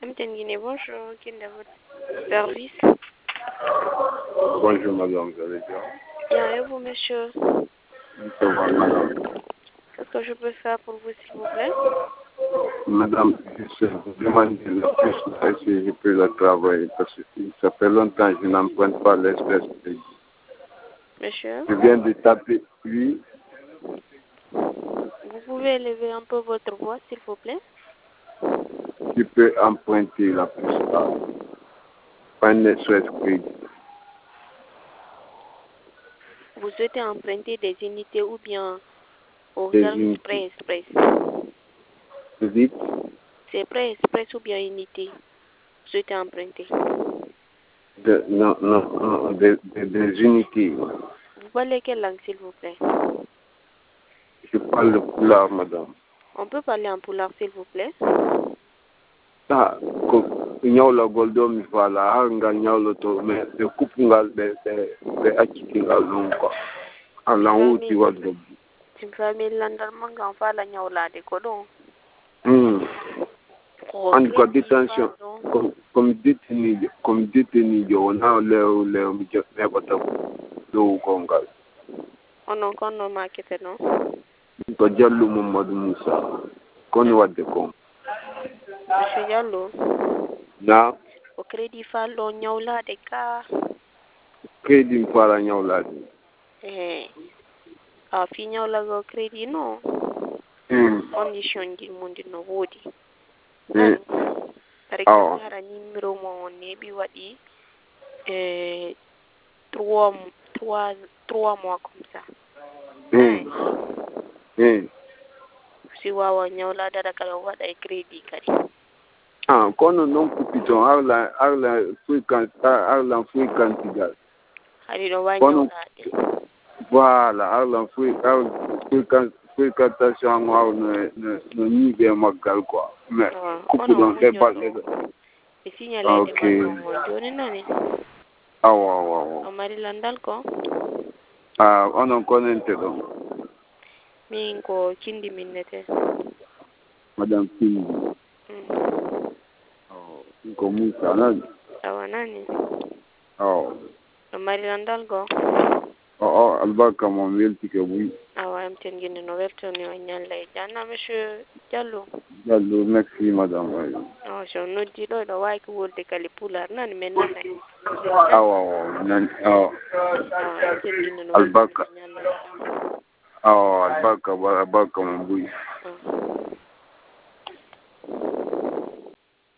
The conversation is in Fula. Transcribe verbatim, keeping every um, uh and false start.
Amten Guinée, bonjour. Quel est votre service? Bonjour madame, vous allez bien? Bien, et vous, monsieur? Ça va madame? Qu'est-ce que je peux faire pour vous, s'il vous plaît? Madame, je vous demande le plus là, si je peux le travailler parce que ça fait longtemps que je n'emprunte pas l'espèce de... Monsieur? Je viens de taper, oui. Vous pouvez élever un peu votre voix, s'il vous plaît? Je peux emprunter la plus là. Pas une espèce crédit. Vous souhaitez emprunter des unités ou bien au Des service unités. prêt express? Vous dites? C'est prêt express ou bien unité? Vous souhaitez emprunter? De, non, non, non, des, des, des unités. Vous parlez quelle langue, s'il vous plaît? Je parle le couleur, madame. On peut parler en poulard, s'il vous plaît? Ah, ko nyawla goldo mi fala har nga nyawla to me de kupungal de de de akitingal non ko ala wuti wadro Timfami landar manga fala nyawlade ko don. hmm en quoi détention comme comme détenu comme détenu yo na le le mi je me bata do kongal Onon kono makete no. to jallu Mamadou Moussa kon wadde ko Monsieur Diallo. na O crédit fallo nyawlade ka. crédit fala nyawlade Eh. A fi nyawlago crédit no. hmm Condition di mundi no wodi. hmm Tare oh kara numéro mo ne bi wadi eh trois trois trois mois comme ça. hmm hmm Si wawa nyawla dada kala wada e crédit kadi. ah kono non kupito arla arla frequent arla frequent gal Hari do wa kono nyawlade. voilà arla frequent frequent fréquentation ngwa no no no ni be magal quoi mais kupu don be balle e signalé de okay mo joni nani awa awa o mari landal ko ah onon konente don min ko kindi minnete madame Fini oh ko Musa nan awa nani oh o mari landal go oh albarka mo welti ke buy awa am ten gene no weltoni o nyalla e janna monsieur Diallo Diallo merci madame oh so noddi do do way ko wolde kali pular nani men nana awa awa nan oh ah am ten gene no albarka oh albarka albarka mo buy